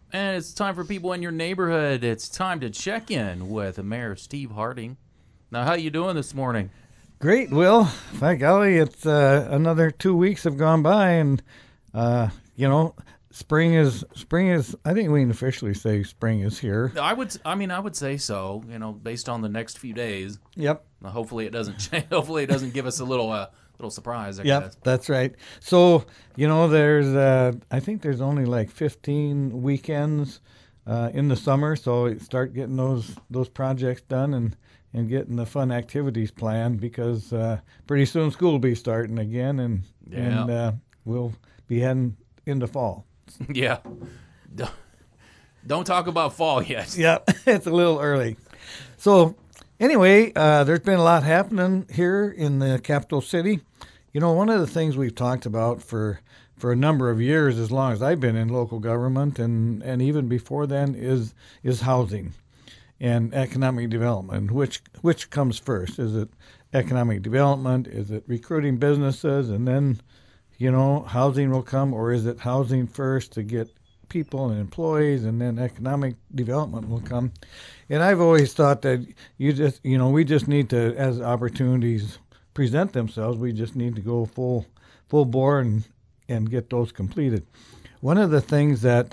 And it's time for people in your neighborhood. It's time to check in with Mayor Steve Harding. Now, how you doing this morning? Great, Will. By golly, it's another 2 weeks have gone by, and uh, you know, spring is. I think we can officially say spring is here. I would say so. Based on the next few days. Yep, Hopefully, it doesn't change. Hopefully, it doesn't give us a little surprise. I yep, guess. that's right. So there's I think there's only like 15 weekends in the summer, so start getting those projects done and getting the fun activities planned because pretty soon school will be starting again, and Yeah. we'll be heading into fall. Yeah. Don't don't talk about fall yet. Yeah, it's a little early. So, anyway, there's been a lot happening here in the capital city. One of the things we've talked about for a number of years, as long as I've been in local government, and even before then, is housing and economic development. Which comes first? Is it economic development? Is it recruiting businesses, and then housing will come, or is it housing first to get people and employees, and then economic development will come? And I've always thought that we just need to, as opportunities present themselves, we just need to go full bore and get those completed. One of the things that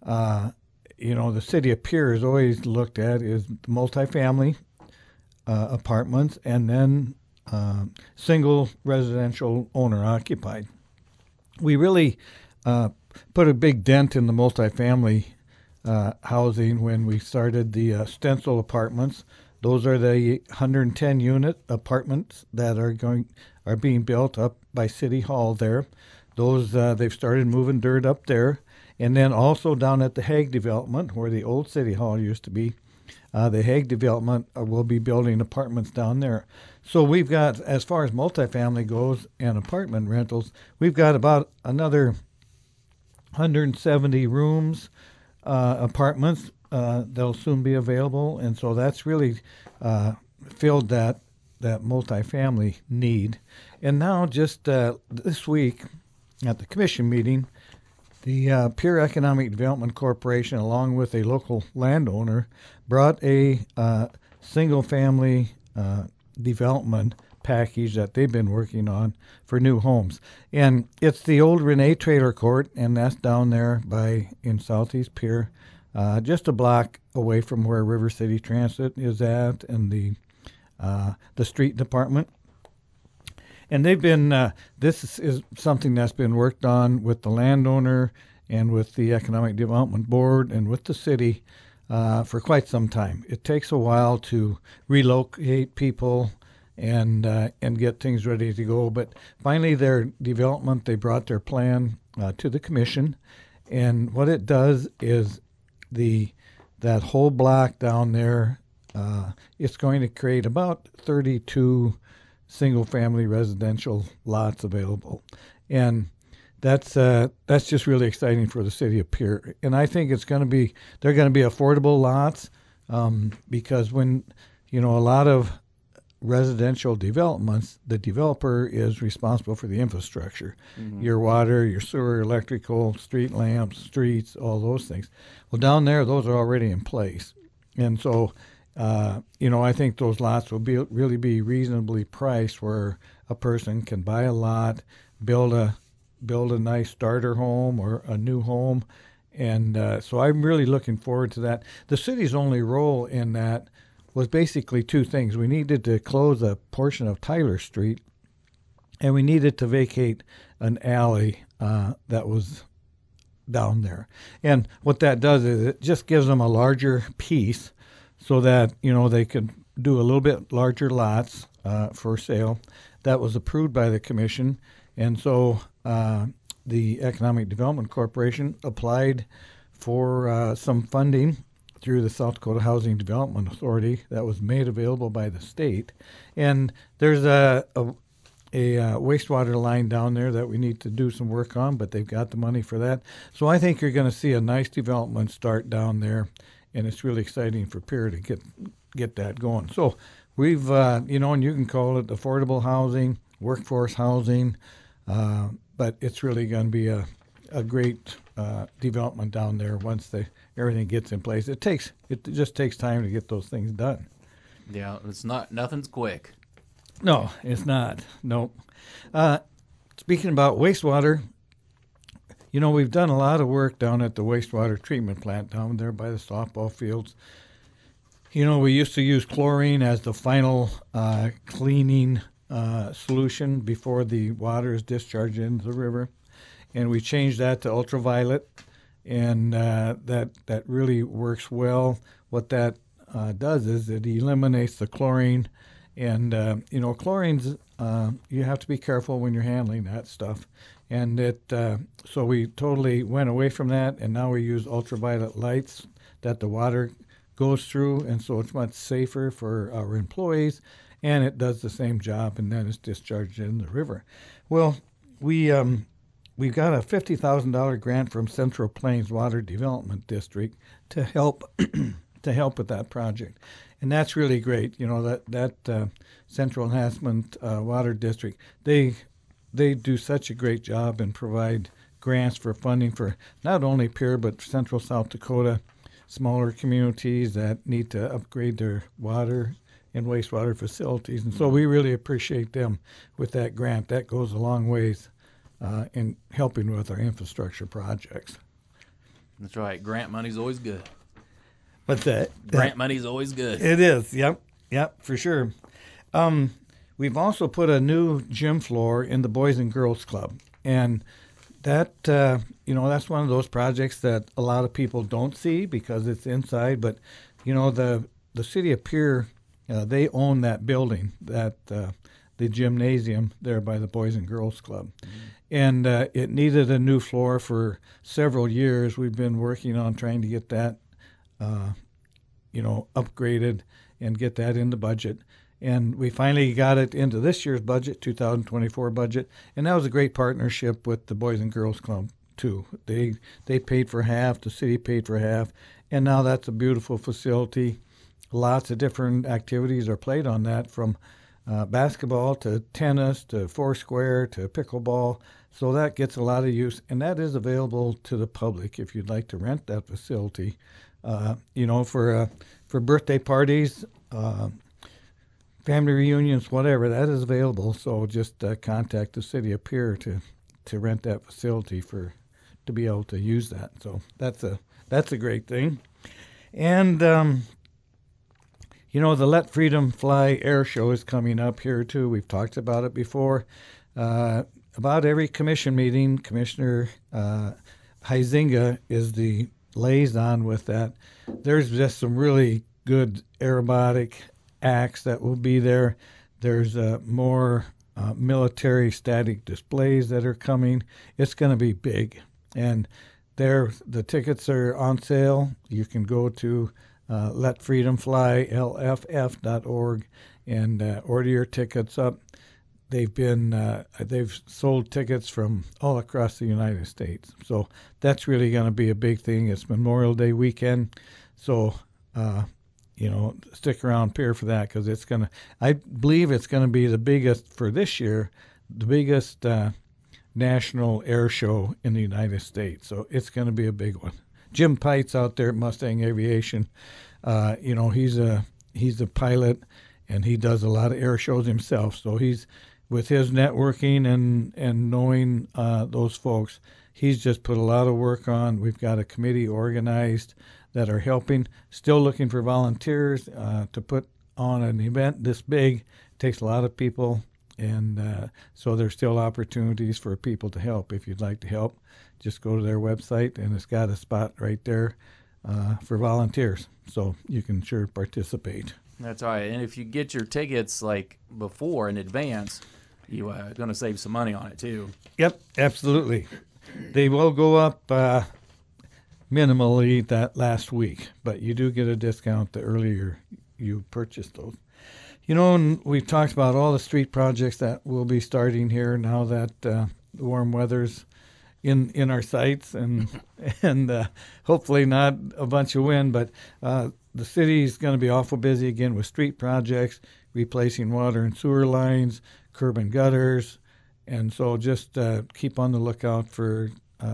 the city of Pierre has always looked at is multifamily apartments, and then single residential owner occupied. We really put a big dent in the multifamily housing when we started the stencil apartments. Those are the 110 unit apartments that are being built up by City Hall there. Those they've started moving dirt up there, and then also down at the Hague development where the old City Hall used to be. The Hague development will be building apartments down there. So we've got, as far as multifamily goes and apartment rentals, we've got about another 170 rooms, apartments that'll soon be available, and so that's really filled that multifamily need. And now, just this week at the commission meeting, the Pierre Economic Development Corporation, along with a local landowner, brought a single-family development package that they've been working on for new homes. And it's the old Rene Trailer Court, and that's down there in Southeast Pierre, just a block away from where River City Transit is at, and the street department. And they've been, this is something that's been worked on with the landowner and with the Economic Development Board and with the city for quite some time. It takes a while to relocate people and get things ready to go. But finally, their development, they brought their plan to the commission. And what it does is that whole block down there, it's going to create about 32 single-family residential lots available, and that's just really exciting for the city of Pierre. And I think they're going to be affordable lots, because when a lot of residential developments, the developer is responsible for the infrastructure, your water, your sewer, electrical, street lamps, streets, all those things. Well, down there, those are already in place, and so I think those lots will really be reasonably priced, where a person can buy a lot, build a nice starter home or a new home, and so I'm really looking forward to that. The city's only role in that was basically two things. We needed to close a portion of Tyler Street, and we needed to vacate an alley that was down there. And what that does is it just gives them a larger piece, so that they could do a little bit larger lots for sale. That was approved by the commission, and so the Economic Development Corporation applied for some funding through the South Dakota Housing Development Authority that was made available by the state. And there's a wastewater line down there that we need to do some work on, but they've got the money for that. So I think you're going to see a nice development start down there, and it's really exciting for Pierre to get that going. So we've, and you can call it affordable housing, workforce housing, but it's really going to be a great development down there once everything gets in place. It just takes time to get those things done. Yeah, nothing's quick. No, it's not. Nope. Speaking about wastewater, we've done a lot of work down at the wastewater treatment plant down there by the softball fields. We used to use chlorine as the final cleaning solution before the water is discharged into the river, and we changed that to ultraviolet, and that really works well. What that does is it eliminates the chlorine, and chlorine's you have to be careful when you're handling that stuff, and so we totally went away from that, and now we use ultraviolet lights that the water goes through, and so it's much safer for our employees, and it does the same job, and then it's discharged in the river. Well, we've got a $50,000 grant from Central Plains Water Development District to help with that project, and that's really great. That Central Enhancement Water District, they do such a great job and provide grants for funding for not only Pierre but Central South Dakota, smaller communities that need to upgrade their water and wastewater facilities. And so we really appreciate them with that grant. That goes a long ways in helping with our infrastructure projects. That's right. Grant money's always good. What's that? Grant money's always good. It is. Yep, for sure. We've also put a new gym floor in the Boys and Girls Club. And that, that's one of those projects that a lot of people don't see because it's inside. But, the city of Pierre, they own that building, the gymnasium there by the Boys and Girls Club. Mm-hmm. And it needed a new floor for several years. We've been working on trying to get that, upgraded and get that in the budget. And we finally got it into this year's budget, 2024 budget, and that was a great partnership with the Boys and Girls Club, too. They paid for half, the city paid for half, and now that's a beautiful facility. Lots of different activities are played on that, from basketball to tennis to foursquare to pickleball, so that gets a lot of use, and that is available to the public if you'd like to rent that facility, for birthday parties, family reunions, whatever, that is available. So just contact the city of Pierre to rent that facility to be able to use that. So that's a great thing. And the Let Freedom Fly Air Show is coming up here too. We've talked about it before. About every commission meeting, Commissioner Huizinga is the liaison with that. There's just some really good aerobatic acts that will be there. There's more military static displays that are coming. It's going to be big, and the tickets are on sale. You can go to letfreedomflyLFF.org and order your tickets up. They've sold tickets from all across the United States, so that's really going to be a big thing. It's Memorial Day weekend, so stick around Pierre for that, because I believe it's going to be the biggest for this year, the biggest national air show in the United States. So it's going to be a big one. Jim Pite's out there at Mustang Aviation. He's a pilot, and he does a lot of air shows himself. So he's, with his networking and knowing those folks, he's just put a lot of work on. We've got a committee organized that are helping, still looking for volunteers to put on an event this big. It takes a lot of people, and so there's still opportunities for people to help. If you'd like to help, just go to their website, and it's got a spot right there for volunteers, so you can sure participate. That's right, and if you get your tickets like before in advance, you are going to save some money on it too. Yep, absolutely. They will go up minimally that last week, but you do get a discount the earlier you purchase those. And we've talked about all the street projects that will be starting here now that the warm weather's in our sights, and hopefully not a bunch of wind, but the city's going to be awful busy again with street projects, replacing water and sewer lines, curb and gutters, and so just keep on the lookout for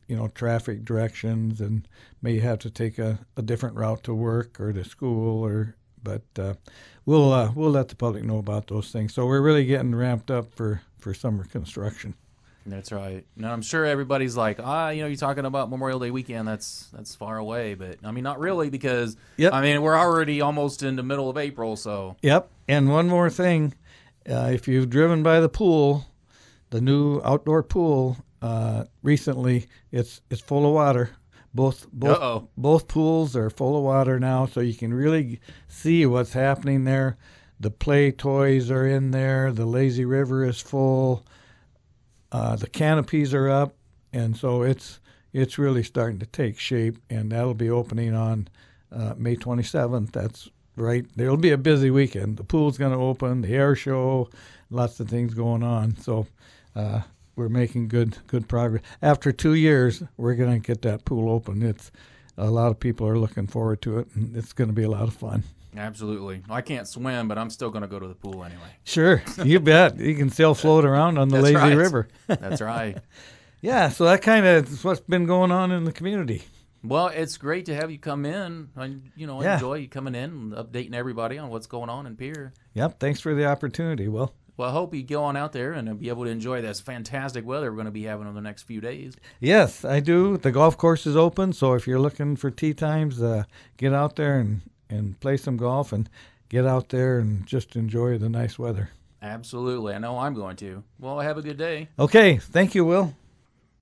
traffic directions, and may have to take a different route to work or to school, but we'll let the public know about those things. So we're really getting ramped up for summer construction. That's right. Now I'm sure everybody's like, you're talking about Memorial Day weekend. That's far away, but I mean, not really, because Yep. I mean, we're already almost in the middle of April. So Yep. And one more thing, if you've driven by the pool, the new outdoor pool, recently it's full of water. Both pools are full of water now, so you can really see what's happening there. The play toys are in there. The lazy river is full. The canopies are up, and so it's really starting to take shape, and that'll be opening on May 27th. That's right. There'll be a busy weekend. The pool's going to open, the air show, lots of things going on. So we're making good progress. After 2 years, we're going to get that pool open. It's a lot of people are looking forward to it, and it's going to be a lot of fun. Absolutely. I can't swim, but I'm still going to go to the pool anyway. Sure, you bet. You can still float around on the That's lazy right. river. That's right. Yeah, so that kind of is what's been going on in the community. Well, it's great to have you come in. I Yeah. enjoy you coming in and updating everybody on what's going on in Pierre. Yep, thanks for the opportunity, Will. Well, I hope you go on out there and be able to enjoy this fantastic weather we're going to be having over the next few days. Yes, I do. The golf course is open, so if you're looking for tee times, get out there and play some golf, and get out there and just enjoy the nice weather. Absolutely. I know I'm going to. Well, have a good day. Okay, thank you, Will.